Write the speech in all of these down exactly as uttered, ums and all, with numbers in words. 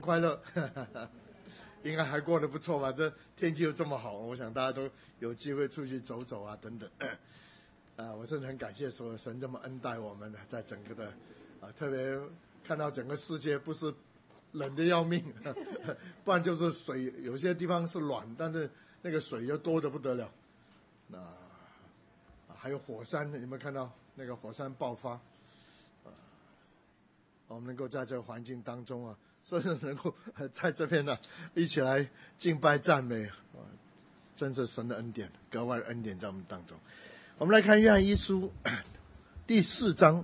快乐，应该还过得不错吧？这天气又这么好，我想大家都有机会出去走走啊，等等。啊，我真的很感谢说神这么恩待我们，在整个的啊，特别看到整个世界不是冷的要命，不然就是水，有些地方是暖，但是那个水又多得不得了。啊，还有火山，你有没有看到那个火山爆发？啊，我们能够在这个环境当中啊，甚至能够在这边呢一起来敬拜赞美啊，真是神的恩典，格外的恩典在我们当中。我们来看约翰一书第四章，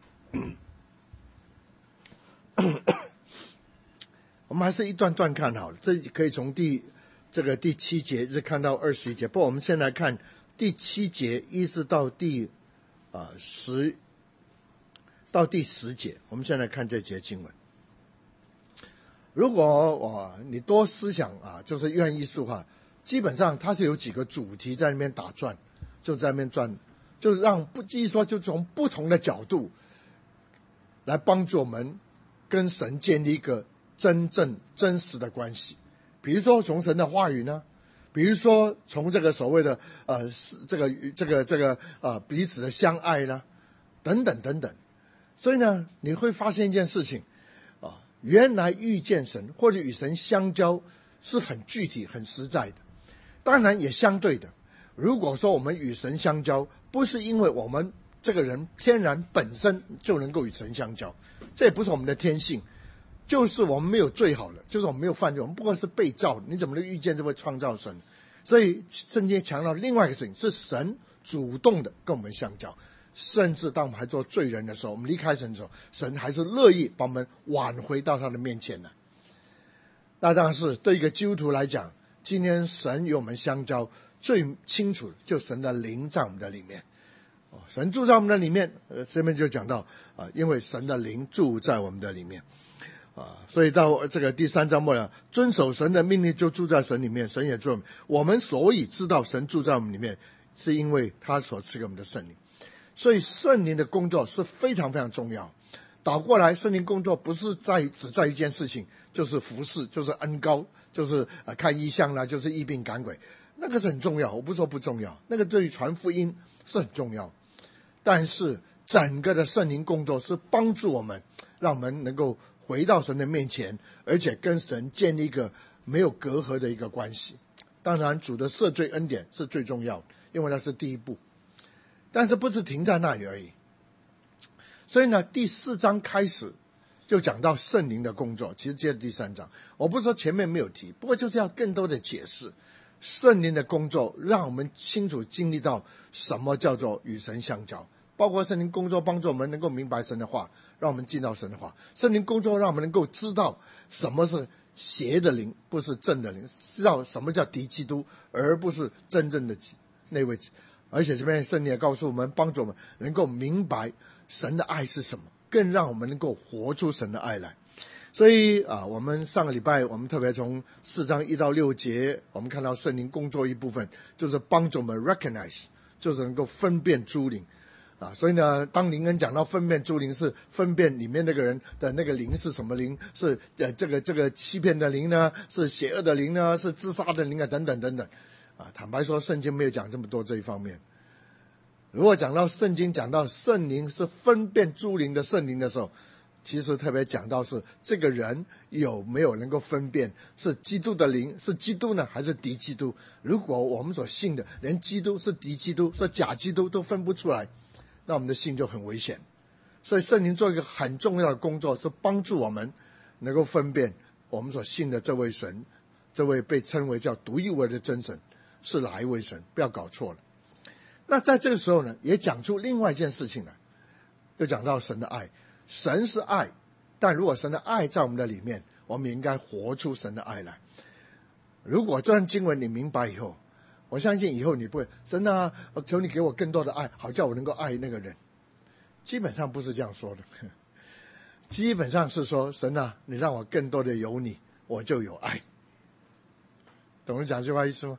我们还是一段段看好了，这可以从第这个第七节一直看到二十一节。不过我们先来看第七节一直到第啊十到第十节，我们先来看这节经文。如果我你多思想啊，就是约翰一书哈，基本上它是有几个主题在那边打转。就在那边转，就是让不，即说就从不同的角度来帮助我们跟神建立一个真正真实的关系。比如说从神的话语呢，比如说从这个所谓的呃这个这个这个呃彼此的相爱呢，等等等等。所以呢，你会发现一件事情啊，原来遇见神或者与神相交是很具体、很实在的，当然也相对的。如果说我们与神相交，不是因为我们这个人天然本身就能够与神相交，这也不是我们的天性，就是我们没有最好的，就是我们没有犯罪，我们不过是被造的，你怎么能遇见这位创造神？所以圣经强调另外一个事情，是神主动的跟我们相交，甚至当我们还做罪人的时候，我们离开神的时候，神还是乐意把我们挽回到他的面前的。那当然是对一个基督徒来讲，今天神与我们相交最清楚就神的灵在我们的里面，哦，神住在我们的里面，呃，这边就讲到啊，因为神的灵住在我们的里面，啊，所以到这个第三章末了，遵守神的命令就住在神里面，神也住我们。我们所以知道神住在我们里面，是因为他所赐给我们的圣灵。所以圣灵的工作是非常非常重要。倒过来，圣灵工作不是在只在一件事情，就是服侍，就是恩膏，就是呃看异象啦，就是医病赶鬼。那个是很重要，我不说不重要，那个对于传福音是很重要。但是整个的圣灵工作是帮助我们，让我们能够回到神的面前，而且跟神建立一个没有隔阂的一个关系。当然主的赦罪恩典是最重要的，因为那是第一步，但是不是停在那里而已。所以呢，第四章开始就讲到圣灵的工作，其实接着第三章，我不是说前面没有提，不过就是要更多的解释圣灵的工作，让我们清楚经历到什么叫做与神相交，包括圣灵工作帮助我们能够明白神的话，让我们进到神的话。圣灵工作让我们能够知道什么是邪的灵，不是正的灵，知道什么叫敌基督，而不是真正的那位。而且这边圣灵也告诉我们，帮助我们能够明白神的爱是什么，更让我们能够活出神的爱来。所以啊，我们上个礼拜我们特别从四章一到六节，我们看到圣灵工作一部分就是帮助我们 recognize， 就是能够分辨诸灵啊。所以呢，当灵恩讲到分辨诸灵，是分辨里面那个人的那个灵是什么灵，是呃这个这个欺骗的灵呢，是邪恶的灵呢，是自杀的灵啊，等等等等啊。坦白说，圣经没有讲这么多这一方面。如果讲到圣经讲到圣灵是分辨诸灵的圣灵的时候，其实特别讲到是这个人有没有能够分辨是基督的灵是基督呢，还是敌基督。如果我们所信的连基督是敌基督是假基督都分不出来，那我们的信就很危险。所以圣灵做一个很重要的工作，是帮助我们能够分辨我们所信的这位神，这位被称为叫独一无二的真神是哪一位神，不要搞错了。那在这个时候呢，也讲出另外一件事情来，就讲到神的爱。神是爱，但如果神的爱在我们的里面，我们也应该活出神的爱来。如果这段经文你明白以后，我相信以后你不会，神啊，求你给我更多的爱，好叫我能够爱那个人。基本上不是这样说的，基本上是说，神啊，你让我更多的有你，我就有爱。懂得讲这句话意思吗？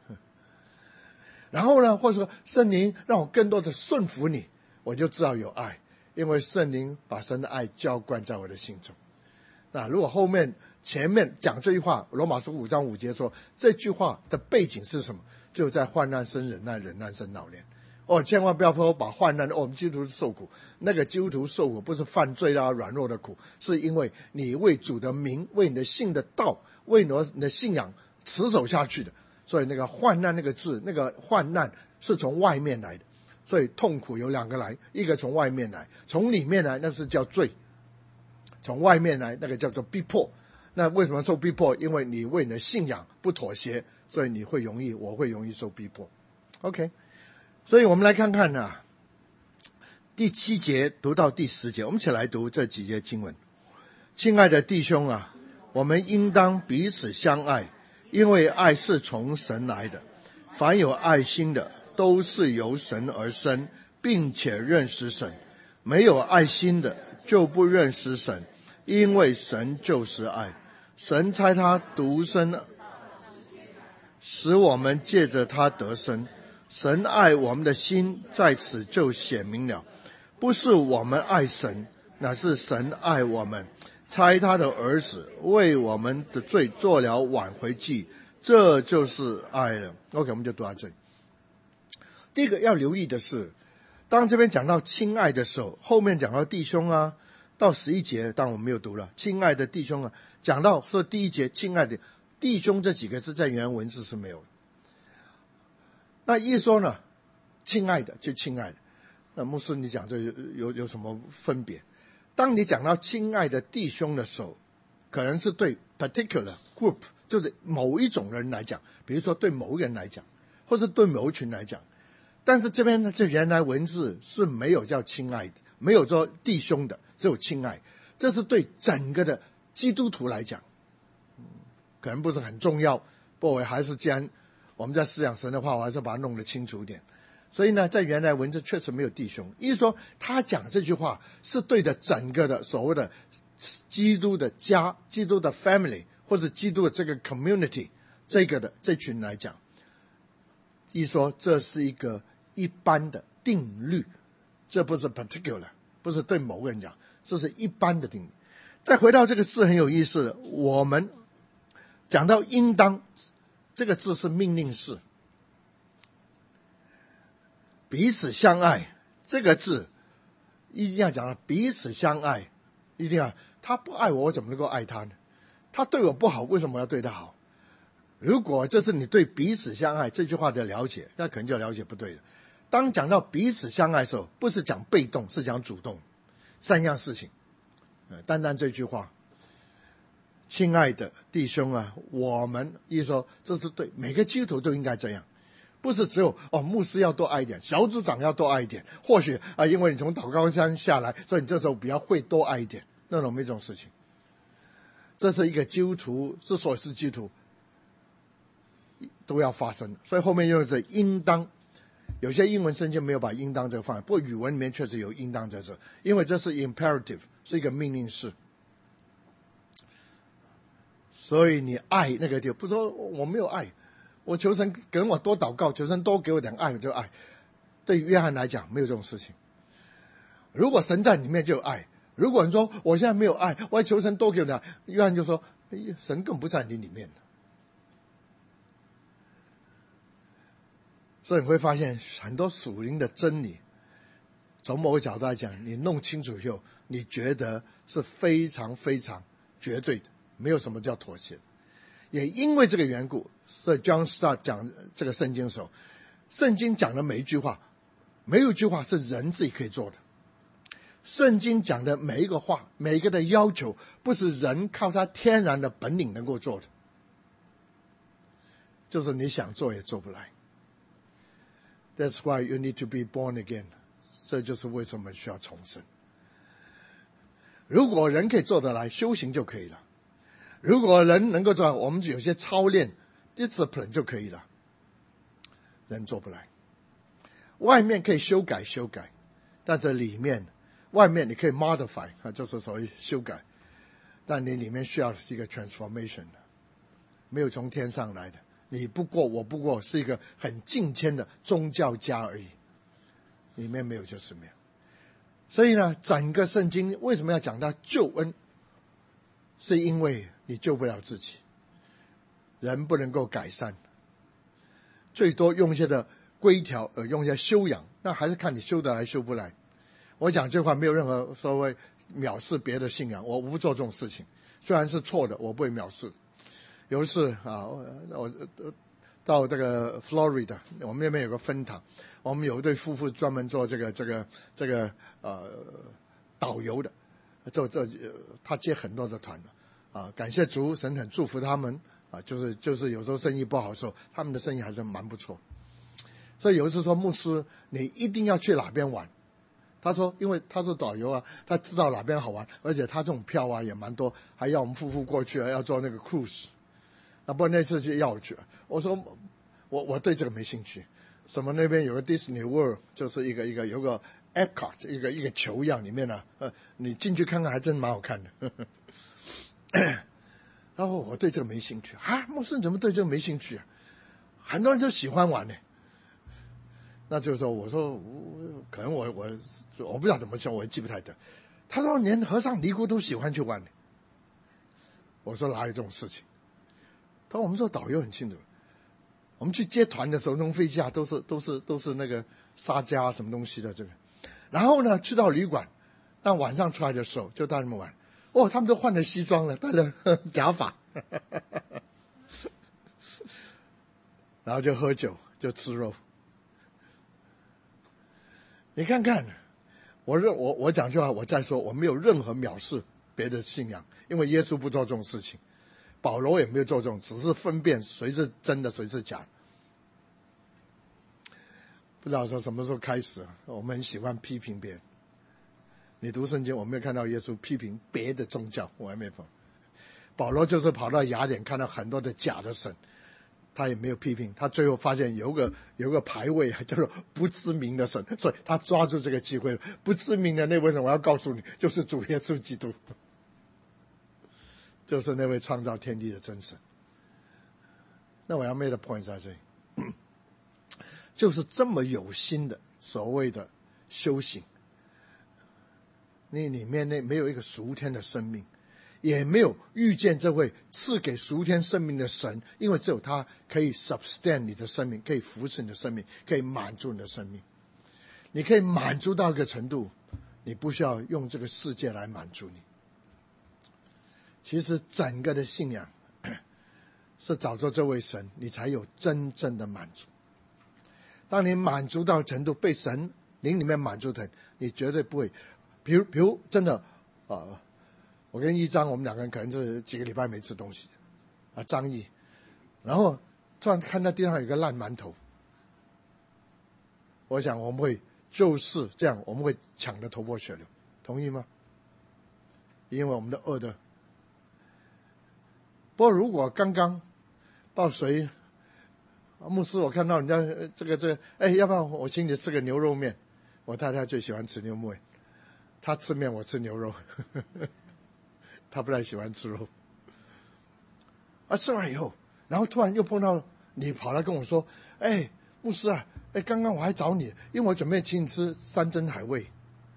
然后呢，或者说圣灵让我更多的顺服你，我就知道有爱，因为圣灵把神的爱浇灌在我的心中。 那如果后面前面讲这句话，罗马书五章五节说这句话的背景是什么？就在患难生忍耐，忍耐生老练。哦，千万不要说把患难，哦，我们基督徒受苦，那个基督徒受苦不是犯罪啊软弱的苦，是因为你为主的名，为你的信的道，为你的信仰持守下去的。所以那个患难那个字，那个患难是从外面来的，所以痛苦有两个来，一个从外面来，从里面来那是叫罪，从外面来那个叫做逼迫。那为什么受逼迫？因为你为你的信仰不妥协，所以你会容易，我会容易受逼迫。 OK， 所以我们来看看啊，第七节读到第十节，我们一起来读这几节经文。亲爱的弟兄啊，我们应当彼此相爱，因为爱是从神来的，凡有爱心的都是由神而生，并且认识神，没有爱心的就不认识神，因为神就是爱。神差他独生使我们借着他得生，神爱我们的心在此就显明了，不是我们爱神，乃是神爱我们，差他的儿子为我们的罪做了挽回祭，这就是爱了。 OK， 我们就读到这里。第一个要留意的是，当这边讲到亲爱的时候，后面讲到弟兄啊，到十一节当然我们没有读了，亲爱的弟兄啊，讲到说第一节亲爱的弟兄这几个字在原文字是没有的。那一说呢，亲爱的就亲爱的，那牧师你讲这有有有什么分别？当你讲到亲爱的弟兄的时候，可能是对 particular group， 就是某一种人来讲，比如说对某人来讲，或是对某一群来讲。但是这边呢，这原来文字是没有叫亲爱的，没有说弟兄的，只有亲爱，这是对整个的基督徒来讲，可能不是很重要，不过还是既然我们在思想神的话，我还是把它弄得清楚一点。所以呢，在原来文字确实没有弟兄，意思说他讲这句话是对着整个的所谓的基督的家、基督的 family 或者基督的这个 community 这个的这群来讲，意思说这是一个一般的定律，这不是 particular， 不是对某个人讲，这是一般的定律。再回到这个字很有意思的，我们讲到应当这个字是命令式，彼此相爱这个字一定要讲到彼此相爱，一定要他不爱我，我怎么能够爱他呢？他对我不好，为什么要对他好？如果这是你对彼此相爱这句话的了解，那可能就了解不对了。当讲到彼此相爱的时候，不是讲被动，是讲主动，三样事情。单单这句话，亲爱的弟兄啊，我们意思说这是对每个基督徒都应该这样，不是只有哦牧师要多爱一点，小组长要多爱一点，或许啊因为你从祷告山下来，所以你这时候比较会多爱一点，那种没这种事情。这是一个基督徒，之所以是基督徒都要发生，所以后面用的是应当。有些英文圣经没有把应当这个放，不过语文里面确实有应当在这，因为这是 imperative， 是一个命令式。所以你爱那个地方，不是说我没有爱，我求神给我多祷告，求神多给我点爱我就爱。对约翰来讲没有这种事情，如果神在里面就有爱，如果你说我现在没有爱，我要求神多给我点爱，约翰就说、哎、神更不在你里面。所以你会发现很多属灵的真理，从某个角度来讲，你弄清楚以后，你觉得是非常非常绝对的，没有什么叫妥协。也因为这个缘故，所以 John Stott 讲这个圣经的时候，圣经讲的每一句话，没有一句话是人自己可以做的。圣经讲的每一个话，每一个的要求，不是人靠他天然的本领能够做的，就是你想做也做不来。That's why you need to be born again. 这就是为什么需要重生。如果人可以做得来，修行就可以了。如果人能够做，我们有些操练 discipline 就可以了。人做不来。外面可以修改修改，但是里面外面你可以 modify， 就是所谓修改，但你里面需要的是一个 transformation， 没有从天上来的。你不过我不过是一个很近谦的宗教家而已，里面没有就是没有。所以呢，整个圣经为什么要讲到救恩？ 是因为你救不了自己，人不能够改善，最多用一些的规条，呃，用一些修养，那还是看你修得来修不来。我讲这话没有任何所谓藐视别的信仰，我不做这种事情，虽然是错的，我不会藐视。有一次啊，我到这个 Florida， 我们那边有个分堂，我们有一对夫妇专门做这个这个这个呃导游的，做这他接很多的团啊，感谢主，神很祝福他们啊，就是就是有时候生意不好的时候，他们的生意还是蛮不错。所以有一次说，牧师你一定要去哪边玩，他说因为他是导游啊，他知道哪边好玩，而且他这种票啊也蛮多，还要我们夫妇过去啊，要做那个 cruise。那不那次就要我去，我说我我对这个没兴趣。什么那边有个 Disney World， 就是一个一个有个 Epcot， 一个一个球一样，里面呢、啊，呃，你进去看看还真蛮好看的。呵呵然后我对这个没兴趣啊，牧师你怎么对这个没兴趣啊？很多人都喜欢玩呢。那就是说，我说可能我我我不知道怎么说，我也记不太得。他说连和尚尼姑都喜欢去玩呢。我说哪有这种事情？他说我们做导游很清楚，我们去接团的时候，那种飞机啊都是都是都是那个沙加什么东西的这个。然后呢，去到旅馆，那晚上出来的时候就带他们玩。哦，他们都换了西装了，戴了假发，然后就喝酒，就吃肉。你看看，我认我我讲句话，我再说，我没有任何藐视别的信仰，因为耶稣不做这种事情。保罗也没有做这种，只是分辨谁是真的谁是假的。不知道说什么时候开始，我们很喜欢批评别人。你读圣经，我没有看到耶稣批评别的宗教，我还没碰。保罗就是跑到雅典看到很多的假的神，他也没有批评，他最后发现有个有个牌位叫做不知名的神，所以他抓住这个机会，不知名的那位神，我要告诉你，就是主耶稣基督。就是那位创造天地的真神。那我要 make the point 在这里，就是这么有心的所谓的修行，你里面那没有一个属天的生命，也没有遇见这位赐给属天生命的神，因为只有他可以 sustain 你的生命，可以扶持你的生命，可以满足你的生命。你可以满足到一个程度，你不需要用这个世界来满足你。其实整个的信仰是找着这位神，你才有真正的满足。当你满足到程度，被神灵里面满足的，你绝对不会，比如比如真的，呃，我跟一章我们两个人可能是几个礼拜没吃东西，啊，张毅，然后突然看到地上有个烂馒头，我想我们会就是这样，我们会抢得头破血流，同意吗？因为我们的饿的。不过如果刚刚抱谁牧师，我看到人家这个这个，哎，要不然我请你吃个牛肉面。我太太最喜欢吃牛肉面，她吃面我吃牛肉，她不太喜欢吃肉。啊，吃完以后，然后突然又碰到你跑来跟我说，哎，牧师啊，哎，刚刚我还找你，因为我准备请你吃山珍海味。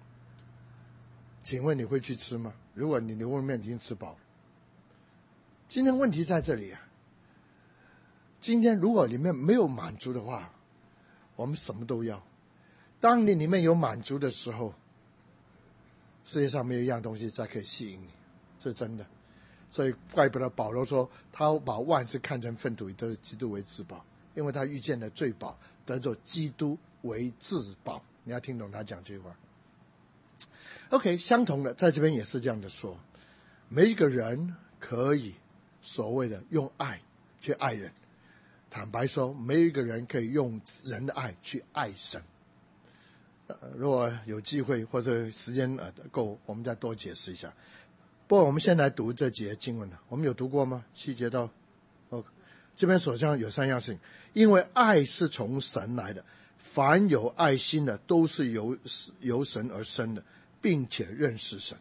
请问你会去吃吗？如果你牛肉面已经吃饱了。今天问题在这里啊！今天如果里面没有满足的话，我们什么都要。当你里面有满足的时候，世界上没有一样东西再可以吸引你，这是真的。所以怪不得保罗说，他把万事看成粪土，以得基督为至宝，因为他遇见了最宝，得着基督为至宝。你要听懂他讲这句话。OK， 相同的，在这边也是这样的说，每一个人可以所谓的用爱去爱人，坦白说，没有一个人可以用人的爱去爱神。呃、如果有机会或者时间呃够，我们再多解释一下。不过我们先来读这节经文了，我们有读过吗？七节到哦，这边所讲有三样事情，因为爱是从神来的，凡有爱心的都是由由神而生的，并且认识神。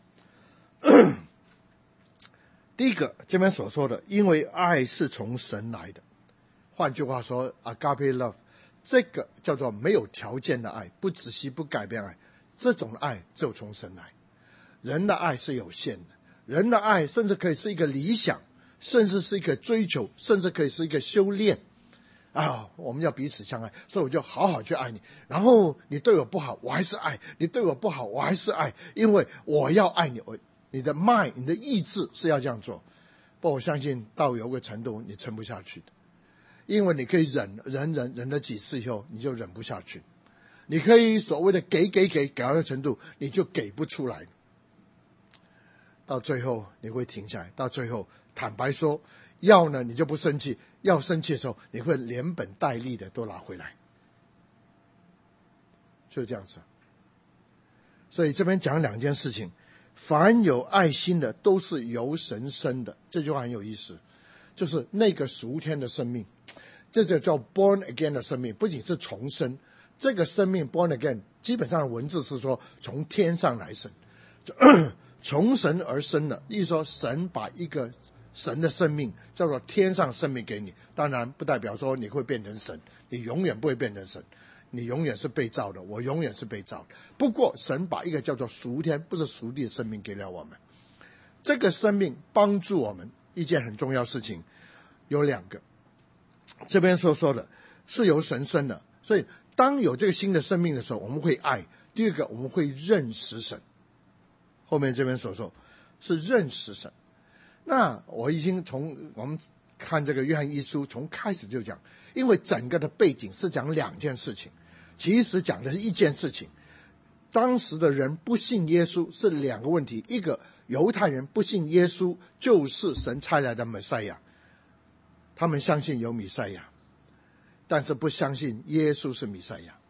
第一个，这边所说的，因为爱是从神来的，换句话说 agape love， 这个叫做没有条件的爱，不止息不改变爱，这种爱只有从神来。人的爱是有限的， 人的爱甚至可以是一个理想，甚至是一个追求，甚至可以是一个修炼啊！我们要彼此相爱，所以我就好好去爱你。然后你对我不好，我还是爱；你对我不好，我还是爱，因为我要爱你。我你的 mind， 你的意志是要这样做。不，我相信到有个程度你撑不下去的，因为你可以忍忍忍忍了几次以后，你就忍不下去。你可以所谓的给给给给到一个程度，你就给不出来。到最后你会停下来，到最后坦白说，要呢你就不生气，要生气的时候你会连本带利的都拿回来，就是这样子。所以这边讲两件事情，凡有爱心的都是由神生的，这句话很有意思，就是那个属天的生命，这就叫 born again 的生命，不仅是重生，这个生命 born again 基本上的文字是说从天上来生，从神而生的，意思说神把一个神的生命叫做天上生命给你，当然不代表说你会变成神，你永远不会变成神，你永远是被造的，我永远是被造的。不过神把一个叫做属天不是属地的生命给了我们，这个生命帮助我们一件很重要的事情有两个，这边所说的是由神生的，所以当有这个新的生命的时候，我们会爱。第二个，我们会认识神，后面这边所说是认识神。那我已经从我们看这个约翰一书从开始就讲，因为整个的背景是讲两件事情，其实讲的是一件事情。当时的人不信耶稣是两个问题，一个犹太人不信耶稣就是神差来的弥赛亚，他们相信有弥赛亚，但是不相信耶稣是弥赛亚。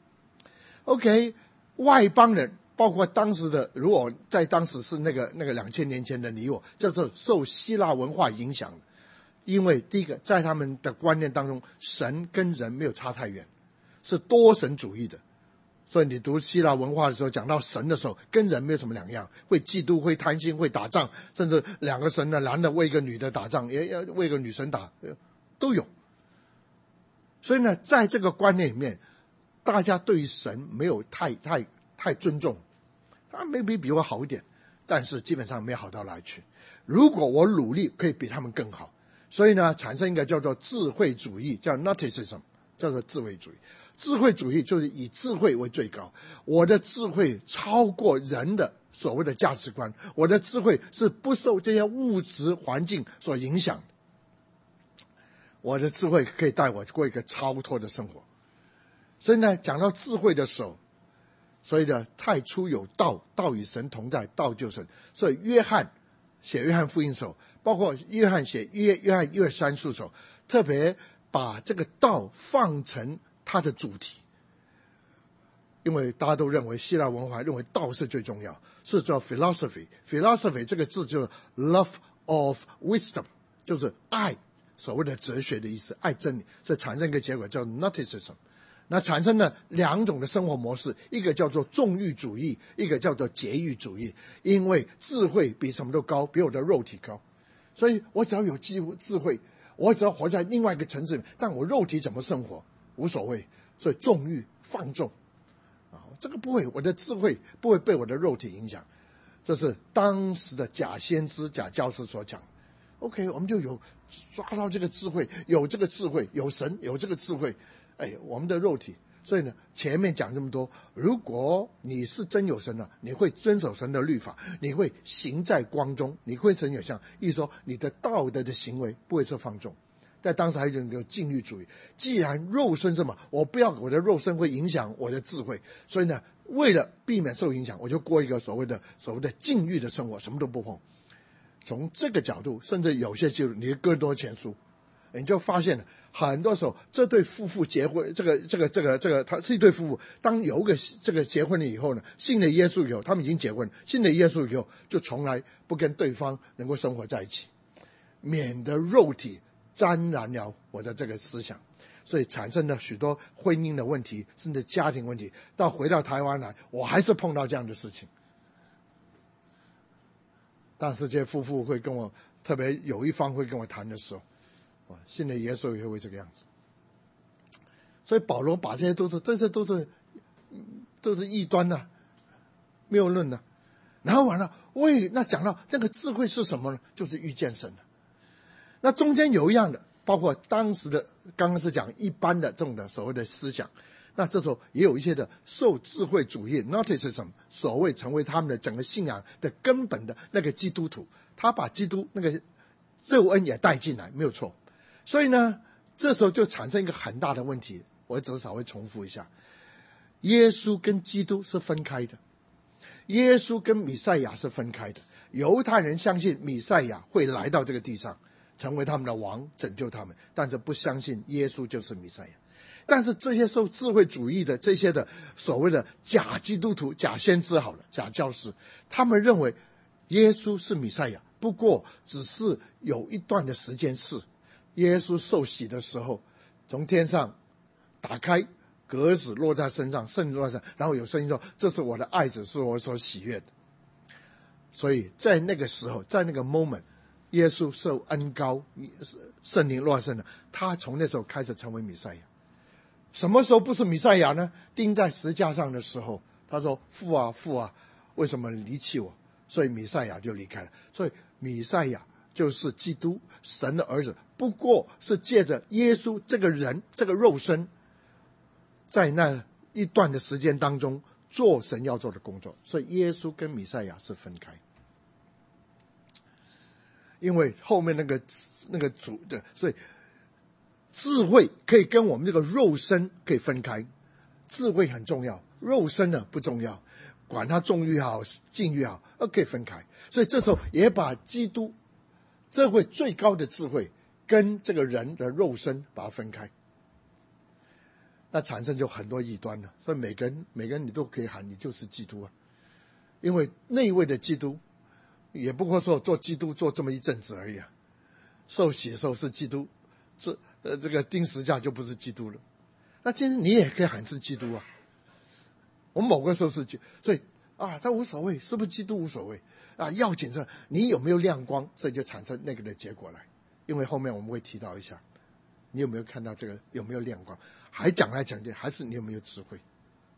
OK， 外邦人包括当时的，如果在当时是那个那个两千年前的你我，叫做受希腊文化影响的。因为第一个，在他们的观念当中，神跟人没有差太远，是多神主义的。所以你读希腊文化的时候，讲到神的时候，跟人没有什么两样，会嫉妒，会贪心，会打仗，甚至两个神的男的为一个女的打仗，也要为一个女神打，都有。所以呢，在这个观念里面，大家对于神没有太太太尊重，他 maybe 比我好一点，但是基本上没有好到哪里去。如果我努力可以比他们更好，所以呢，产生一个叫做智慧主义，叫 Gnosticism， 叫做智慧主义。智慧主义就是以智慧为最高，我的智慧超过人的所谓的价值观，我的智慧是不受这些物质环境所影响，我的智慧可以带我过一个超脱的生活。所以呢，讲到智慧的时候，所以呢，太初有道，道与神同在，道就是神。所以约翰写约翰福音的时候，包括约翰写约约翰约三书的时候，特别把这个道放成它的主题，因为大家都认为希腊文化认为道是最重要，是叫 philosophy。 philosophy 这个字就是 love of wisdom， 就是爱所谓的哲学的意思，爱真理，所以产生一个结果叫 Gnosticism。 那产生了两种的生活模式，一个叫做纵欲主义，一个叫做节欲主义。因为智慧比什么都高，比我的肉体高，所以我只要有智慧，我只要活在另外一个层次，但我肉体怎么生活无所谓，所以纵欲放纵啊，这个不会，我的智慧不会被我的肉体影响。这是当时的假先知假教师所讲。 OK， 我们就有抓到这个智慧，有这个智慧，有神，有这个智慧，哎，我们的肉体。所以呢，前面讲这么多，如果你是真有神了，你会遵守神的律法，你会行在光中，你会神有像，意思说你的道德的行为不会是放纵。在当时还有一个禁欲主义，既然肉身这么，我不要我的肉身会影响我的智慧，所以呢，为了避免受影响，我就过一个所谓的所谓的禁欲的生活，什么都不碰。从这个角度，甚至有些记录，你的哥林多前书，你就发现了很多时候，这对夫妇结婚，这个这个这个这个，他是一对夫妇，当有一个这个结婚了以后呢，信了耶稣以后，他们已经结婚，信了耶稣以后，就从来不跟对方能够生活在一起，免得肉体沾染了我的这个思想，所以产生了许多婚姻的问题，甚至家庭问题。到回到台湾来，我还是碰到这样的事情。但是这些夫妇会跟我，特别有一方会跟我谈的时候，信了耶稣也会这个样子。所以保罗把这些都是，这些都是都是异端的、谬论的。 然后完了，为那讲到那个智慧是什么呢？就是遇见神了。那中间有一样的，包括当时的刚刚是讲一般的这种的所谓的思想，那这时候也有一些的受智慧主义 Gnosticism 所谓成为他们的整个信仰的根本的那个基督徒，他把基督那个救恩也带进来，没有错。所以呢，这时候就产生一个很大的问题，我只是稍微重复一下，耶稣跟基督是分开的，耶稣跟弥赛亚是分开的。犹太人相信弥赛亚会来到这个地上成为他们的王，拯救他们，但是不相信耶稣就是弥赛亚。但是这些受智慧主义的这些的所谓的假基督徒、假先知好了，假教师，他们认为耶稣是弥赛亚，不过只是有一段的时间是耶稣受洗的时候，从天上打开格子落在身上，圣灵落在身上，然后有声音说：“这是我的爱子，是我所喜悦的。”所以在那个时候，在那个 moment， 耶稣受恩膏，圣灵落在身上，他从那时候开始成为弥赛亚。什么时候不是弥赛亚呢？钉在石架上的时候，他说：“父啊，父啊，为什么离弃我？”所以弥赛亚就离开了。所以弥赛亚就是基督，神的儿子，不过是借着耶稣这个人，这个肉身，在那一段的时间当中做神要做的工作。所以耶稣跟弥赛亚是分开，因为后面那个那个主的，所以智慧可以跟我们这个肉身可以分开，智慧很重要，肉身呢不重要，管它重欲好静欲好，呃可以分开。所以这时候也把基督这会最高的智慧跟这个人的肉身把它分开，那产生就很多异端了。所以每个人每个人你都可以喊你就是基督啊，因为那位的基督也不过说做基督做这么一阵子而已啊，受洗的时候是基督，这呃这个钉十字架就不是基督了。那今天你也可以喊是基督啊，我们某个时候是基督，所以啊这无所谓，是不是基督无所谓啊，要紧是你有没有亮光，所以就产生那个的结果来。因为后面我们会提到一下，你有没有看到这个有没有亮光，还讲来讲去还是你有没有智慧。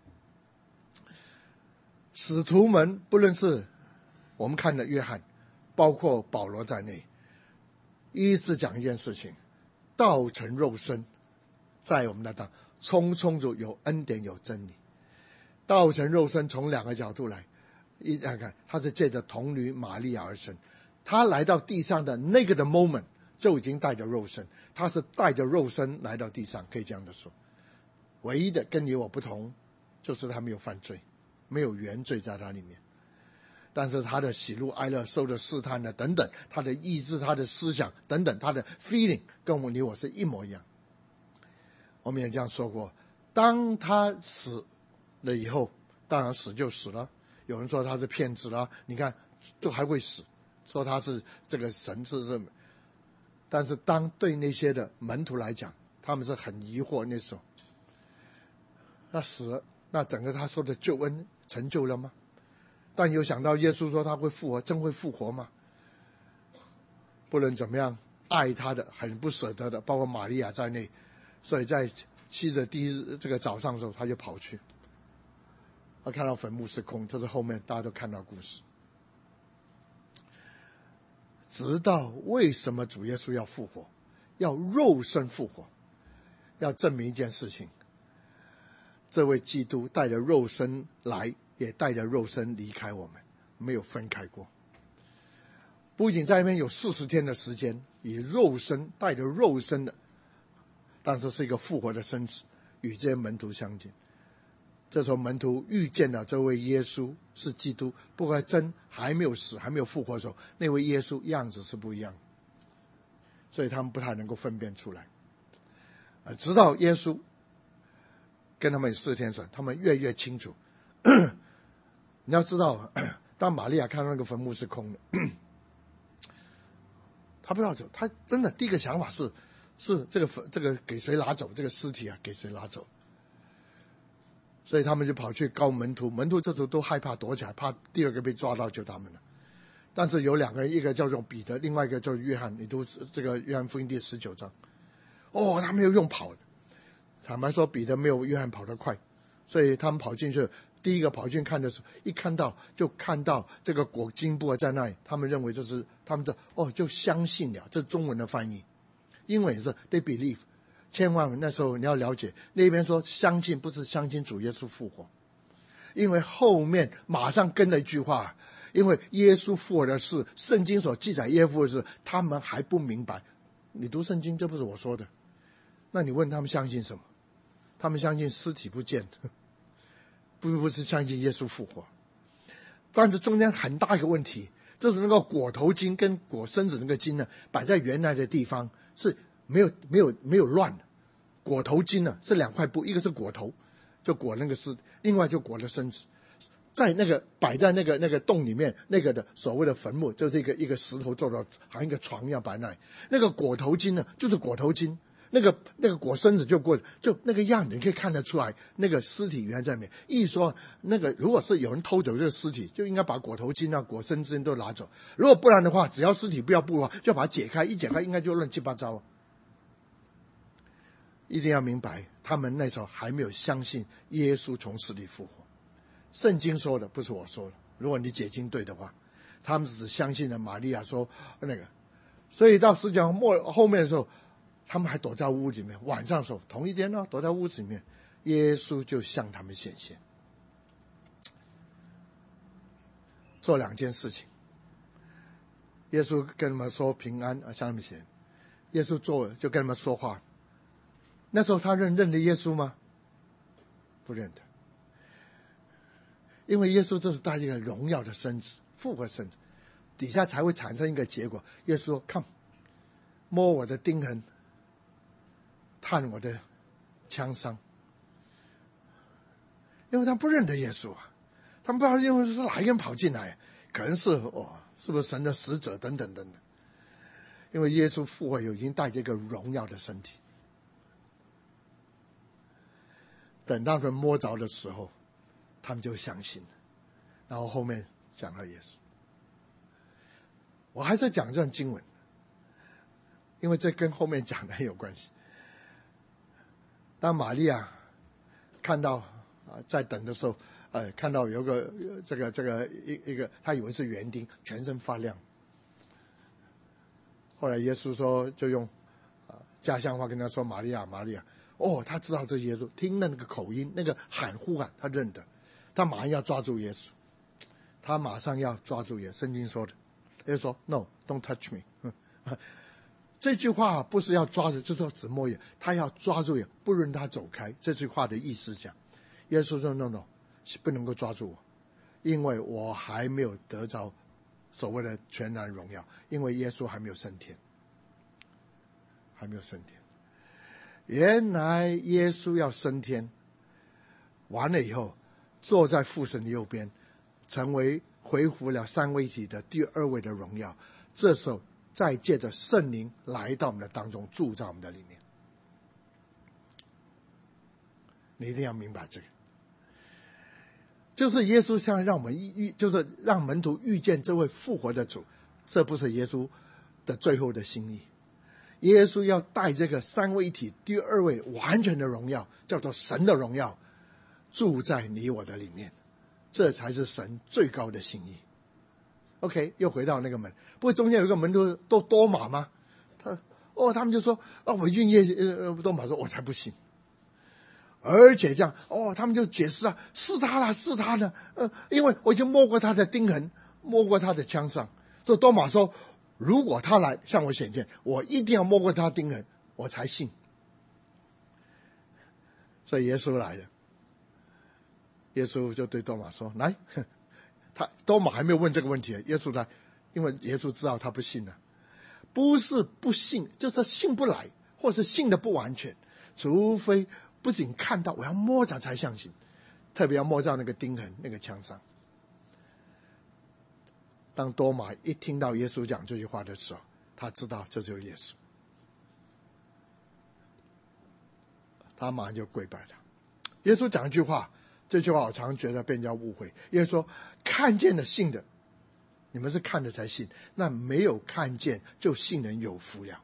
使徒们不论是我们看的约翰，包括保罗在内，一直讲一件事情，道成肉身在我们的当充充足有恩典有真理。道成肉身从两个角度来，一看他是借着童女玛利亚而生，他来到地上的那个的 moment 就已经带着肉身，他是带着肉身来到地上，可以这样的说。唯一的跟你我不同，就是他没有犯罪，没有原罪在他里面，但是他的喜怒哀乐受的试探的等等，他的意志他的思想等等，他的 feeling 跟我你我是一模一样。我们也这样说过，当他死了以后，当然死就死了，有人说他是骗子了，你看就还会死，说他是这个神是这么，但是当对那些的门徒来讲，他们是很疑惑，那时候那死了，那整个他说的救恩成就了吗？但有想到耶稣说他会复活，真会复活吗？不论怎么样，爱他的很不舍得的，包括玛利亚在内，所以在七日第一这个早上的时候，他就跑去，他看到坟墓是空，这是后面大家都看到故事。直到为什么主耶稣要复活，要肉身复活，要证明一件事情，这位基督带着肉身来，也带着肉身离开我们，没有分开过。不仅在那边有四十天的时间，以肉身带着肉身的，但是是一个复活的身子，与这些门徒相见。这时候门徒遇见了这位耶稣是基督，不过真还没有死还没有复活的时候，那位耶稣样子是不一样，所以他们不太能够分辨出来。直到耶稣跟他们有四天神，他们越越清楚。你要知道，当玛利亚看到那个坟墓是空的，他不要走，他真的第一个想法是是这个坟这个给谁拿走，这个尸体啊给谁拿走。所以他们就跑去告门徒，门徒这时候都害怕躲起来，怕第二个被抓到就他们了。但是有两个人，一个叫做彼得，另外一个叫约翰，你读这个约翰福音第十九章。哦，他没有用跑的，坦白说彼得没有约翰跑得快，所以他们跑进去第一个跑进看的时候，一看到就看到这个裹金布在那里，他们认为这是他们的哦，就相信了。这是中文的翻译，英文也是 they believe。千万那时候你要了解，那边说相信不是相信主耶稣复活，因为后面马上跟了一句话，因为耶稣复活的事，圣经所记载耶稣复活的事，他们还不明白。你读圣经，这不是我说的，那你问他们相信什么？他们相信尸体不见，不不是相信耶稣复活。但是中间很大一个问题，就是那个裹头巾跟裹身子那个巾呢，摆在原来的地方是没有没有没有乱的。裹头巾呢是两块布，一个是裹头，就裹那个尸，另外就裹了身子。在那个摆在那个那个洞里面，那个的所谓的坟墓，就是一个一个石头做的，好像一个床一样摆那里。那个裹头巾呢，就是裹头巾。那个那个裹身子就过，就那个样子，你可以看得出来，那个尸体原来在里面。一说那个如果是有人偷走这个尸体，就应该把裹头巾啊、裹身子都拿走。如果不然的话，只要尸体不要布的话，就把它解开，一解开应该就乱七八糟。一定要明白，他们那时候还没有相信耶稣从死里复活。圣经说的，不是我说的。如果你解经对的话，他们只相信了玛利亚说那个，所以到十讲末后面的时候，他们还躲在屋子里面。晚上的时候，同一天呢，躲在屋子里面，耶稣就向他们显现，做两件事情。耶稣跟他们说平安啊，向他们显。耶稣做就跟他们说话。那时候他认认得耶稣吗？不认得，因为耶稣这是带一个荣耀的身子，复活身子，底下才会产生一个结果。耶稣说 ：“Come， 摸我的钉痕，探我的枪伤。”因为他不认得耶稣啊，他们不知道因为是哪一个人跑进来，可能是哦，是不是神的使者等等等等。因为耶稣复活有已经带着一个荣耀的身体。等他们摸着的时候，他们就相信了。然后后面讲了耶稣。我还是讲这段经文，因为这跟后面讲的很有关系。当玛利亚看到啊，在等的时候，呃，看到有个这个这个一一个，他以为是园丁，全身发亮。后来耶稣说，就用啊家乡话跟他说：“玛利亚，玛利亚。”哦，他知道这耶稣，听了那个口音，那个喊呼喊，他认得，他马上要抓住耶稣，他马上要抓住耶稣。圣经说的，耶稣说 ：“No, don't touch me。”这句话不是要抓住，就是说只摸耶，他要抓住耶，不让他走开。这句话的意思讲，耶稣说 ：“No, no， 不能够抓住我，因为我还没有得着所谓的全然荣耀，因为耶稣还没有升天，还没有升天。”原来耶稣要升天，完了以后坐在父神的右边，成为恢复了三位一体的第二位的荣耀。这时候再借着圣灵来到我们的当中，住在我们的里面。你一定要明白这个，就是耶稣想让我们遇，就是让门徒遇见这位复活的主，这不是耶稣的最后的心意。耶稣要带这个三位一体第二位完全的荣耀，叫做神的荣耀，住在你我的里面，这才是神最高的心意。OK， 又回到那个门，不过中间有一个门徒都多马吗？他哦，他们就说哦，我愿耶呃多马说，我才不信。而且这样哦，他们就解释啊，是他啦，是他呢，呃，因为我已经摸过他的钉痕，摸过他的枪上，所以多马说，如果他来向我显现，我一定要摸过他钉痕，我才信。所以耶稣来了，耶稣就对多马说：“来，他多马还没有问这个问题，耶稣来，因为耶稣知道他不信了，不是不信，就是信不来，或是信的不完全，除非不仅看到，我要摸着才相信，特别要摸着那个钉痕、那个枪伤。”当多马一听到耶稣讲这句话的时候，他知道这就是耶稣，他马上就跪拜了。耶稣讲一句话，这句话我常觉得被人家误会。耶稣说：“看见了信的，你们是看了才信，那没有看见就信人有福了。”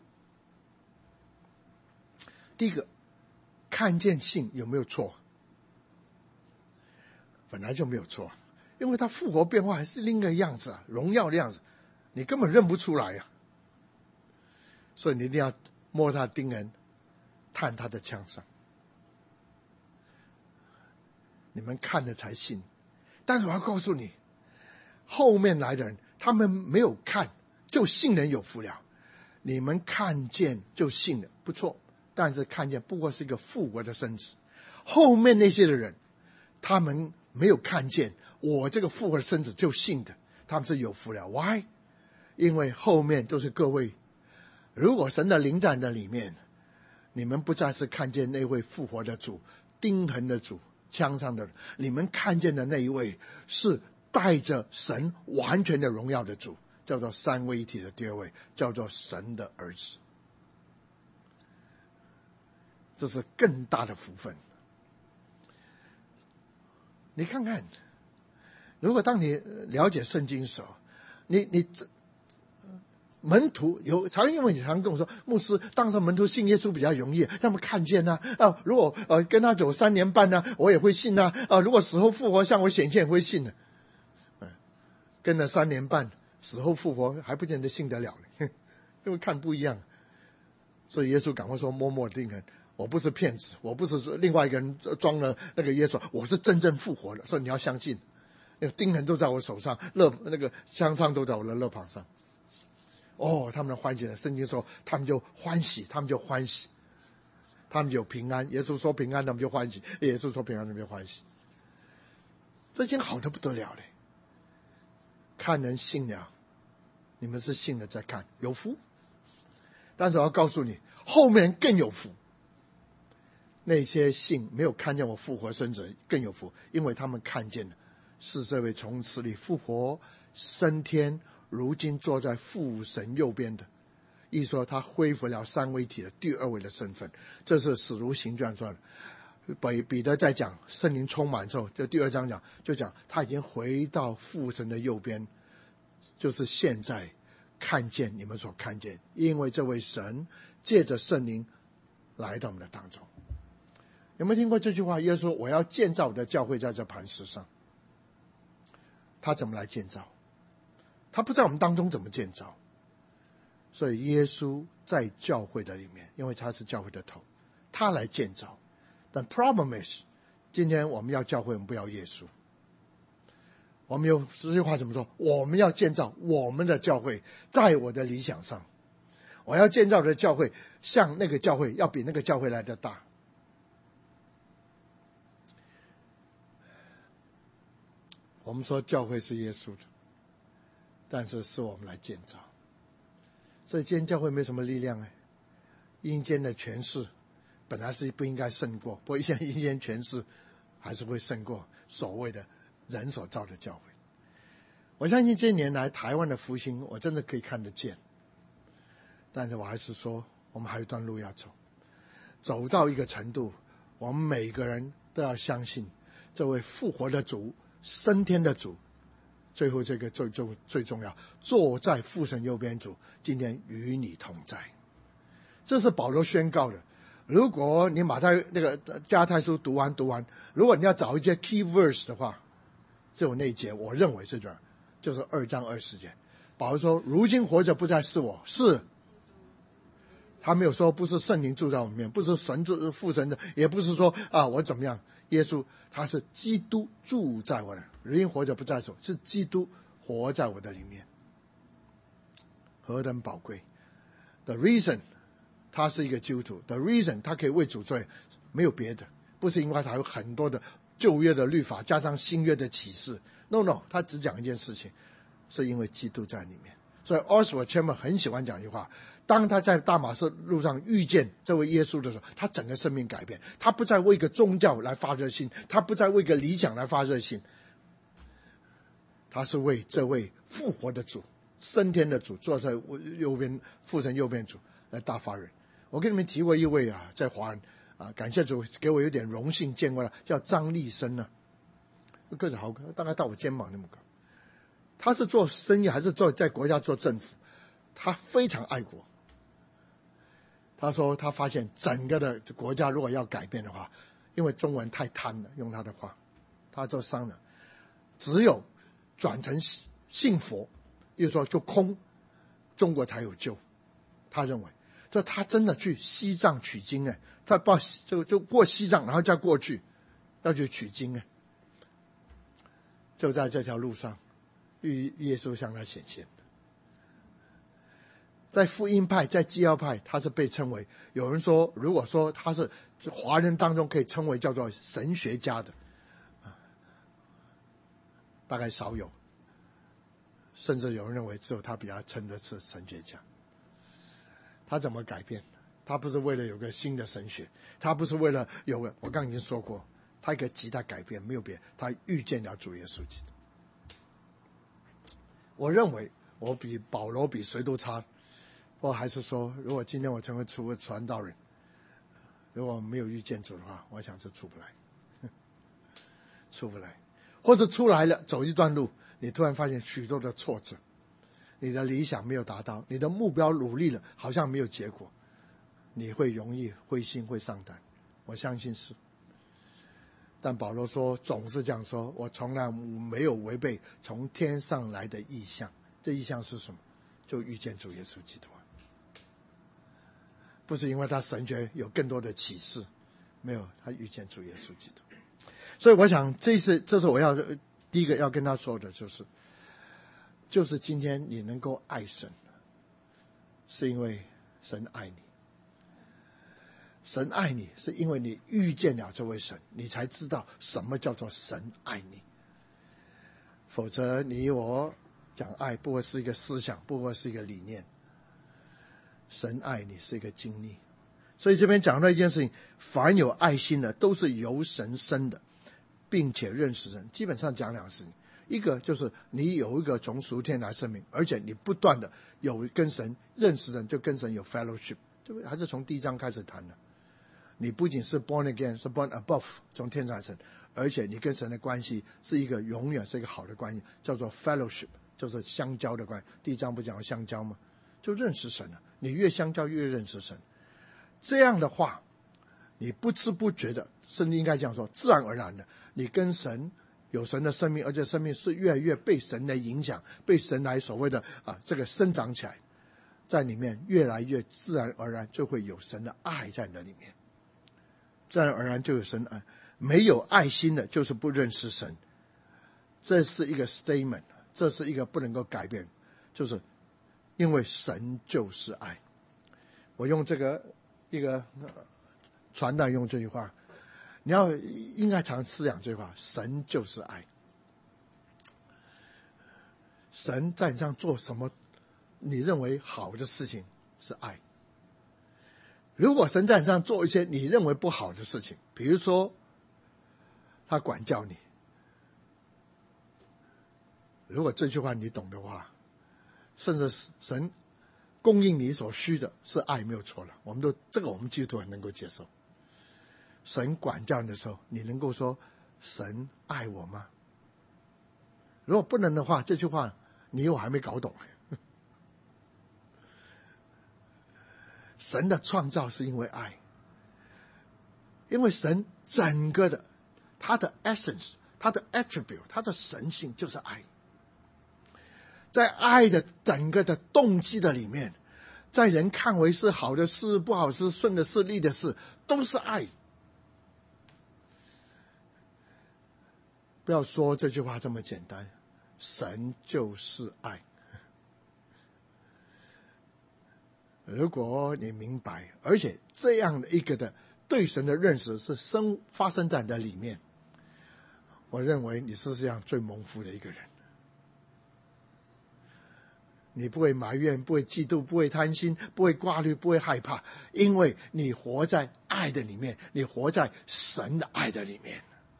第一个，看见信有没有错？ 本来就没有错，因为他复活变化还是另一个样子啊，荣耀的样子，你根本认不出来呀、啊。所以你一定要摸他钉痕，探他的枪上，你们看了才信。但是我要告诉你，后面来的人，他们没有看就信人有福了。你们看见就信了，不错，但是看见不过是一个复活的身子。后面那些的人，他们没有看见我这个复活的身子就信的，他们是有福了。 Why？ 因为后面都是各位，如果神的灵在那里面，你们不再是看见那位复活的主，钉痕的主，枪上的，你们看见的那一位是带着神完全的荣耀的主，叫做三位一体的第二位，叫做神的儿子。这是更大的福分。你看看，如果当你了解圣经的时候，你你门徒有常因为你常跟我说，牧师当上门徒信耶稣比较容易，他们看见呢、啊啊、如果呃跟他走三年半呢、啊，我也会信啊啊如果死后复活向我显现也会信的、啊，跟了三年半死后复活还不见得信得了呢，因为看不一样。所以耶稣赶快说摸摸钉痕，我不是骗子，我不是另外一个人装了那个耶稣，我是真正复活的，所以你要相信，那个钉痕都在我手上，肋那个枪伤都在我的肋旁上。哦，他们的欢喜了，圣经说他们就欢喜，他们就欢喜，他们就平安。耶稣说平安，他们就欢喜；耶稣说平安，他们就欢喜。这已经好得不得了了。看人信了，你们是信了再看，有福。但是我要告诉你，后面更有福。那些信没有看见我复活生者更有福，因为他们看见了是这位从死里复活升天，如今坐在父神右边的，意思说他恢复了三位一体的第二位的身份。这是使徒行传说的。彼得在讲圣灵充满之后，就第二章讲就讲他已经回到父神的右边，就是现在看见你们所看见，因为这位神借着圣灵来到我们的当中。有没有听过这句话？耶稣说我要建造我的教会在这磐石上。他怎么来建造？他不在我们当中怎么建造？所以耶稣在教会的里面，因为他是教会的头，他来建造。但 problem is， 今天我们要教会，我们不要耶稣。我们有这句话怎么说？我们要建造我们的教会，在我的理想上，我要建造的教会像那个教会，要比那个教会来的大。我们说教会是耶稣的，但是是我们来建造。所以今天教会没什么力量哎，阴间的权势本来是不应该胜过，不过现在阴间权势还是会胜过所谓的人所造的教会。我相信这些年来台湾的复兴我真的可以看得见，但是我还是说我们还有一段路要走，走到一个程度，我们每个人都要相信这位复活的主，升天的主，最后这个最最最重要，坐在父神右边主，今天与你同在。这是保罗宣告的。如果你马太那个加太书读完读完，如果你要找一些 key verse 的话，只有那一节，我认为是这样，就是二章二十节。保罗说：“如今活着不再是我，是。”他没有说不是圣灵住在我们面，不是神住父神的，也不是说啊我怎么样。耶稣他是基督住在我的，如今活着不再是我，是基督活在我的里面，何等宝贵。 The reason 他是一个基督徒， The reason 他可以为主罪，没有别的，不是因为他有很多的旧约的律法加上新约的启示， No no， 他只讲一件事情，是因为基督在里面。所以 Oswald Chambers 很喜欢讲一句话，当他在大马士路上遇见这位耶稣的时候，他整个生命改变，他不再为一个宗教来发热心，他不再为一个理想来发热心，他是为这位复活的主，升天的主，坐在右边父神右边主来大发热。我跟你们提过一位啊，在华人啊，感谢主给我有点荣幸见过了，叫张立生啊，个子好高，大概到我肩膀那么高。他是做生意还是做在国家做政府？他非常爱国。他说他发现整个的国家如果要改变的话，因为中文太贪了，用他的话他做商人，只有转成信佛，又说就空，中国才有救。他认为，这他真的去西藏取经哎，他报就就过西藏，然后再过去，要去取经哎。就在这条路上，耶稣向他显现。在福音派，在基要派，他是被称为，有人说，如果说他是华人当中可以称为叫做神学家的，大概少有，甚至有人认为只有他比较称的是神学家。他怎么改变？他不是为了有个新的神学，他不是为了有个，我刚刚已经说过，他一个极大改变，没有别，他遇见了主耶稣基督。我认为我比保罗比谁都差，我还是说，如果今天我成为出传道人，如果没有遇见主的话，我想是出不来，出不来，或者出来了，走一段路，你突然发现许多的挫折，你的理想没有达到，你的目标努力了，好像没有结果，你会容易灰心，会丧胆。我相信是。但保罗说，总是这样说，我从来没有违背从天上来的意象。这意象是什么？就遇见主耶稣基督。不是因为他神学有更多的启示，没有，他遇见主耶稣基督。所以我想，这是这是我要第一个要跟他说的，就是就是今天你能够爱神，是因为神爱你。神爱你是因为你遇见了这位神，你才知道什么叫做神爱你。否则你我讲爱不过是一个思想，不过是一个理念。神爱你是一个经历。所以这边讲到一件事情，凡有爱心的都是由神生的，并且认识神。基本上讲两个事情，一个就是你有一个从属天来生命，而且你不断的有跟神认识神，就跟神有 fellowship， 对不对？还是从第一章开始谈的。你不仅是 born again， 是 born above， 从天上神，而且你跟神的关系是一个永远是一个好的关系，叫做 fellowship， 就是相交的关系。第一章不讲相交吗？就认识神了，你越相交越认识神。这样的话，你不知不觉的，甚至应该这样说，自然而然的，你跟神有神的生命，而且生命是越来越被神来影响，被神来所谓的啊这个生长起来，在里面越来越自然而然就会有神的爱在那里面。自然而然就有神爱，没有爱心的就是不认识神。这是一个 statement， 这是一个不能够改变，就是因为神就是爱。我用这个一个传道用这句话，你要应该常思想这句话，神就是爱。神在你上做什么你认为好的事情是爱。如果神在你上做一些你认为不好的事情，比如说他管教你，如果这句话你懂的话，甚至神供应你所需的是爱，没有错了。我们都这个我们基督徒很能够接受。神管教你的时候，你能够说神爱我吗？如果不能的话，这句话你我还没搞懂。神的创造是因为爱，因为神整个的他的 essence， 他的 attribute， 他的神性就是爱。在爱的整个的动机的里面，在人看为是好的事、不好的事、顺的事、利的事，都是爱。不要说这句话这么简单，神就是爱。如果你明白，而且这样的一个的对神的认识是生发生在你的里面，我认为你是世界上最蒙福的一个人。你不会埋怨，不会嫉妒，不会贪心，不会挂虑，不会害怕，因为你活在爱的里面，你活在神的爱的里面。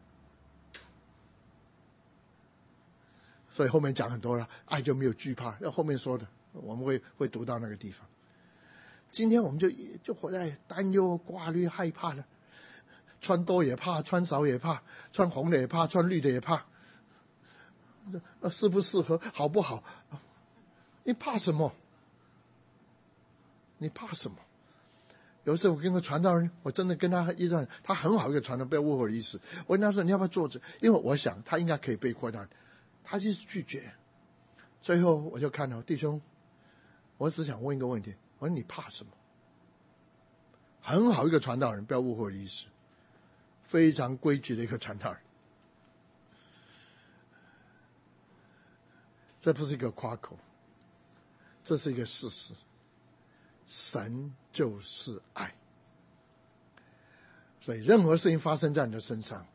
所以后面讲很多了，爱就没有惧怕，要后面说的我们会会读到那个地方。今天我们就就活在担忧、挂虑、害怕了，穿多也怕，穿少也怕，穿红的也怕，穿绿的也怕，适不适合，好不好？你怕什么？你怕什么？ 有时候我跟个传道人，我真的跟他一段，他很好一个传道，不要误会我的意思。我跟他说你要不要做这？因为我想他应该可以被扩大，他就是拒绝。最后我就看到弟兄，我只想问一个问题，我说你怕什么？很好一个传道人，不要误会我的意思，非常规矩的一个传道人。这不是一个夸口，这是一个事实。神就是爱，所以任何事情发生在你的身上，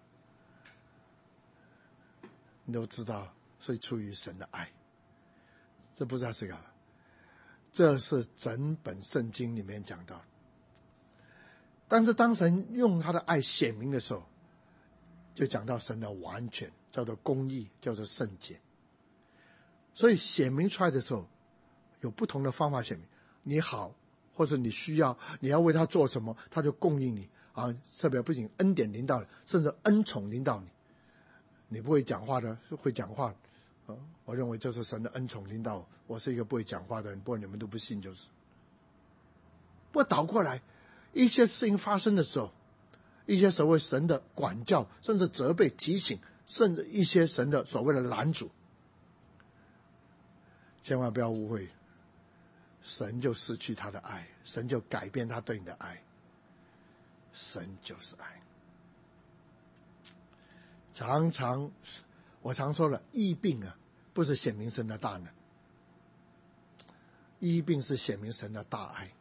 你都知道是出于神的爱。这不是这个，这是整本圣经里面讲到的。但是当神用他的爱显明的时候，就讲到神的完全，叫做公义，叫做圣洁。所以显明出来的时候，有不同的方法显明。你好，或者你需要，你要为他做什么，他就供应你啊。特别不仅恩典临到你，甚至恩宠临到你。你不会讲话的，会讲话啊。我认为这是神的恩宠临到我。我是一个不会讲话的人，不过你们都不信就是。不过倒过来，一些事情发生的时候，一些所谓神的管教，甚至责备、提醒，甚至一些神的所谓的拦阻，千万不要误会。神就失去他的爱，神就改变他对你的爱。神就是爱。常常我常说了，疫病啊，不是显明神的大能，疫病是显明神的大爱。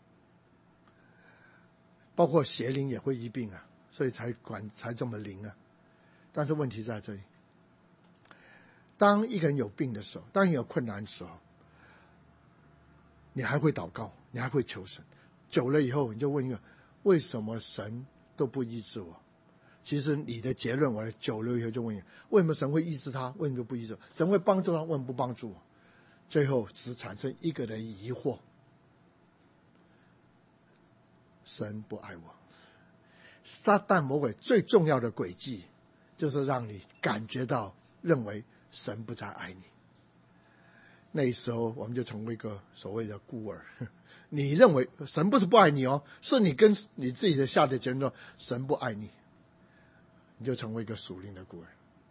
包括邪灵也会疫病啊，所以才管才这么灵啊。但是问题在这里，当一个人有病的时候，当你有困难的时候，你还会祷告，你还会求神。久了以后，你就问一个：为什么神都不医治我？其实你的结论，我久了以后就问一个：为什么神会医治他？为什么不医治我？神会帮助他，为什么不帮助我？最后只产生一个的疑惑：神不爱我。撒旦魔鬼最重要的诡计，就是让你感觉到认为神不再爱你。那时候我们就成为一个所谓的孤儿。你认为神不是不爱你哦，是你跟你自己的下的结论说神不爱你，你就成为一个属灵的孤儿。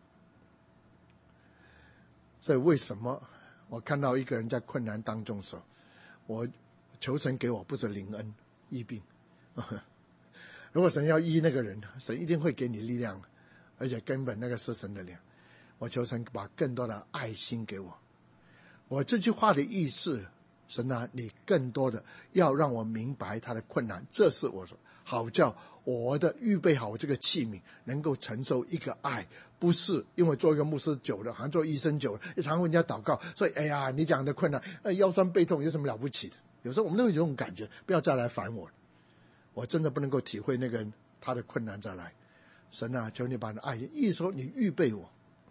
所以为什么我看到一个人在困难当中的时候，我求神给我不是灵恩医病。如果神要医那个人，神一定会给你力量，而且根本那个是神的量。我求神把更多的爱心给我。我这句话的意思，神啊，你更多的要让我明白他的困难，这是我说好叫我的预备好我这个器皿，能够承受一个爱，不是因为做一个牧师久了，好像做医生久了，常常为人家祷告，所以哎呀，你讲的困难，腰酸背痛有什么了不起的？有时候我们都有这种感觉，不要再来烦我了。我真的不能够体会那个人他的困难再来。神啊，求你把你的爱，意思说你预备我，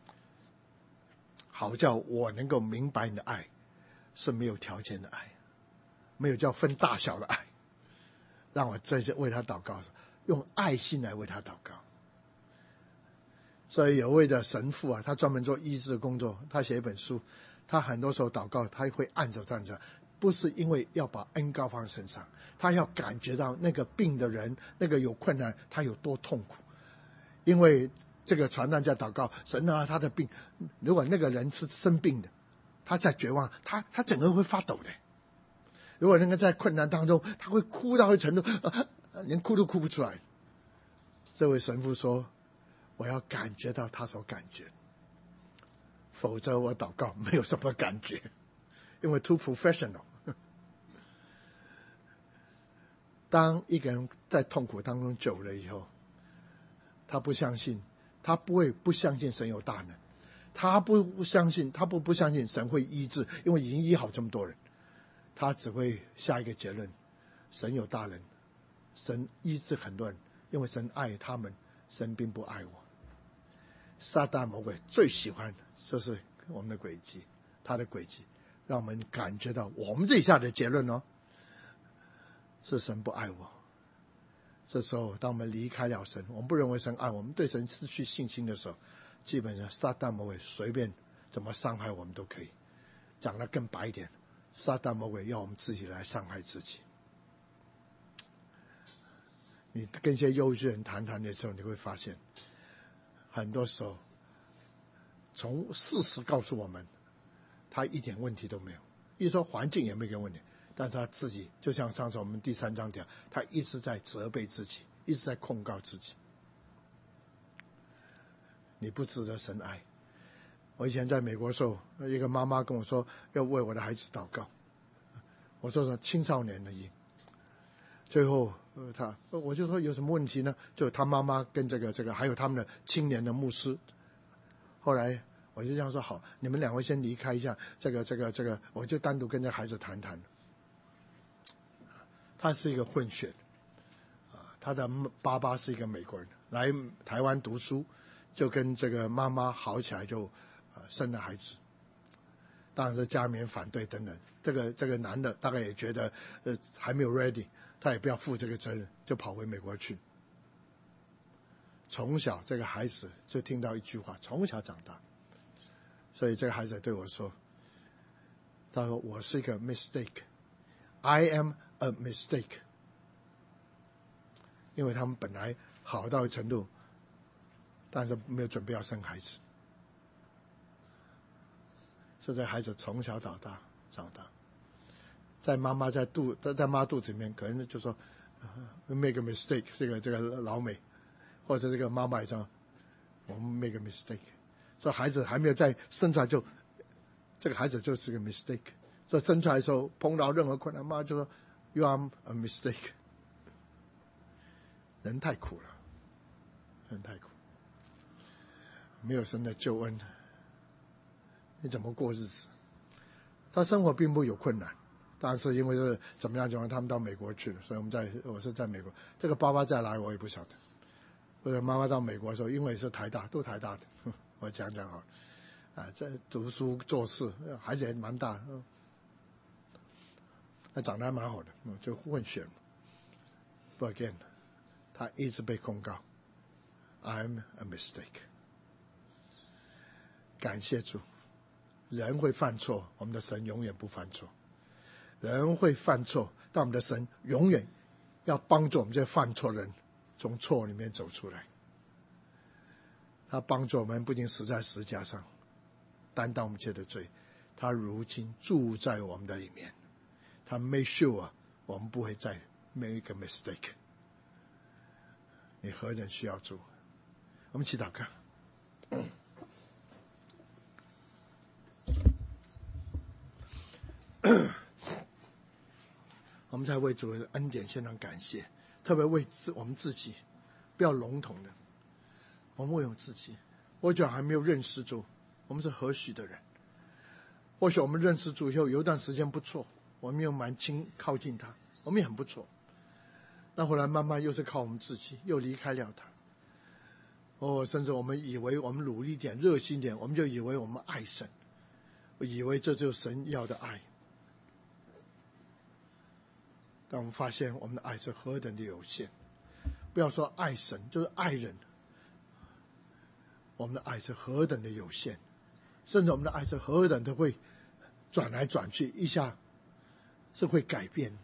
好叫我能够明白你的爱是没有条件的爱，没有叫分大小的爱，让我在这为他祷告，用爱心来为他祷告。所以有位的神父啊，他专门做医治的工作，他写一本书，他很多时候祷告他会按手按着，不是因为要把恩膏放在身上，他要感觉到那个病的人，那个有困难他有多痛苦。因为这个传道在祷告，神啊，他的病，如果那个人是生病的，他在绝望，他他整个人会发抖的。如果那个在困难当中，他会哭到一程度、啊、连哭都哭不出来。这位神父说，我要感觉到他所感觉，否则我祷告没有什么感觉，因为 too professional。 当一个人在痛苦当中久了以后，他不相信，他不会不相信神有大能，他不相信，他不不相信神会医治，因为已经医好这么多人，他只会下一个结论：神有大能，神医治很多人，因为神爱他们，神并不爱我。撒旦魔鬼最喜欢就是我们的诡计，他的诡计让我们感觉到我们自己下的结论哦，是神不爱我。这时候当我们离开了神，我们不认为神爱我们，对神失去信心的时候，基本上撒旦魔鬼随便怎么伤害我们都可以。讲得更白一点，撒旦魔鬼要我们自己来伤害自己。 你跟一些幼稚人谈谈的时候，你会发现，很多时候，从事实告诉我们，他一点问题都没有。一说环境也没有问题，但他自己就像上次我们第三章讲，他一直在责备自己，一直在控告自己。你不值得神爱。我以前在美国的时候，一个妈妈跟我说要为我的孩子祷告，我说说青少年的音。最后呃他我就说有什么问题呢？就他妈妈跟这个这个还有他们的青年的牧师。后来我就这样说，好，你们两位先离开一下，这个这个这个我就单独跟这孩子谈谈。他是一个混血，他的爸爸是一个美国人，来台湾读书，就跟这个妈妈好起来，就呃生了孩子。当然是家里面反对等等，这个这个男的大概也觉得呃还没有 ready， 他也不要负这个责任，就跑回美国去。从小这个孩子就听到一句话，从小长大，所以这个孩子对我说，他说我是一个 mistake，I am a mistake， 因为他们本来好到程度，但是没有准备要生孩子。所以这孩子从小到大长大，在妈妈在肚在在妈肚子里面，可能就说、uh, make a mistake， 这个这个老美，或者这个妈妈也说我们 make a mistake， 所以孩子还没有在生出来就，这个孩子就是个 mistake。所以生出来的时候碰到任何困难，妈就说 you are a mistake。人太苦了，人太苦，没有神的救恩。你怎么过日子？他生活并不有困难，但是因为是怎么样怎么样，他们到美国去了，所以我们在我是在美国。这个爸爸再来我也不晓得。或者妈妈到美国的时候，因为是台大，都台大的，我讲讲好了。啊，在读书做事，孩子也蛮大，嗯，那长得还蛮好的，嗯，就混血嘛。But again， 他一直被控告 ，I'm a mistake。感谢主。人会犯错，我们的神永远不犯错。人会犯错，但我们的神永远要帮助我们这些犯错人从错里面走出来。他帮助我们不仅死在十字架上，担当我们一切的罪，他如今住在我们的里面。他 make sure 我们不会再 make a mistake。你何人需要主？我们祈祷看。我们在为主的恩典献上感谢，特别为自我们自己，不要笼统的。我们为我们自己，或许还没有认识主，我们是何许的人？或许我们认识主以后有一段时间不错，我们又蛮亲靠近他，我们也很不错。那后来慢慢又是靠我们自己，又离开了他。哦，甚至我们以为我们努力一点、热心一点，我们就以为我们爱神，以为这就是神要的爱。但我们发现我们的爱是何等的有限，不要说爱神，就是爱人，我们的爱是何等的有限，甚至我们的爱是何等的会转来转去，一下是会改变。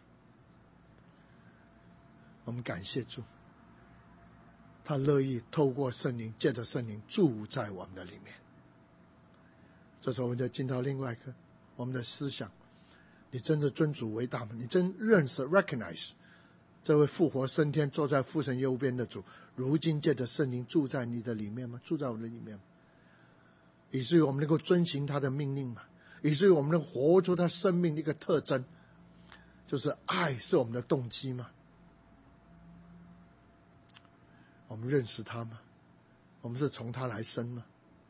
我们感谢主，他乐意透过圣灵，借着圣灵住在我们的里面。这时候我们就进到另外一个我们的思想，你真的尊主为大吗？你真认识 recognize 这位复活升天坐在父神右边的主，如今借着圣灵住在你的里面吗？住在我们的里面吗？以至于我们能够遵行他的命令吗？以至于我们能活出他生命的一个特征，就是爱是我们的动机吗？我们认识他吗？我们是从他来生吗？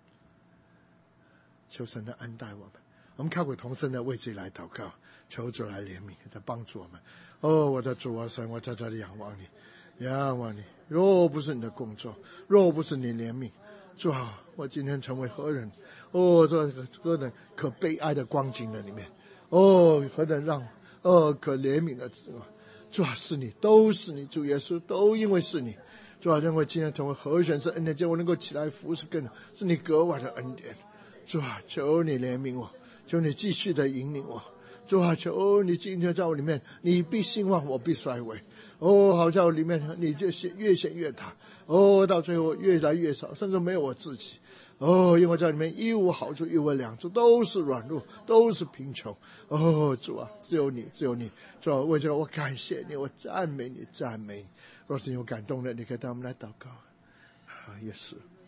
求神的恩待我们。我们开口同声的为自己来祷告，求主来怜悯，来帮助我们。哦，我的主啊神，我在这里仰望你，仰望你。若不是你的工作，若不是你怜悯，主啊，我今天成为何人？哦，这个何等可悲哀的光景的里面，哦，何等让哦可怜悯的主啊，主啊，是你，都是你，主耶稣，都因为是你。主啊，认为今天成为何人是恩典，叫我能够起来服侍更是你格外的恩典。主啊，求你怜悯我，求你继续的引领我。主啊，求你今天在我里面，你必兴旺，我必衰微。 哦，好像里面你就越陷越大，哦，到最后越来越少，甚至没有我自己。哦，因为在里面一无好处，一无两处，都是软弱，都是贫穷。哦，主啊，只有你，只有你。主啊，为这个我感谢你，我赞美你，赞美你。若是有感动的，你可以带我们来祷告。啊，也是。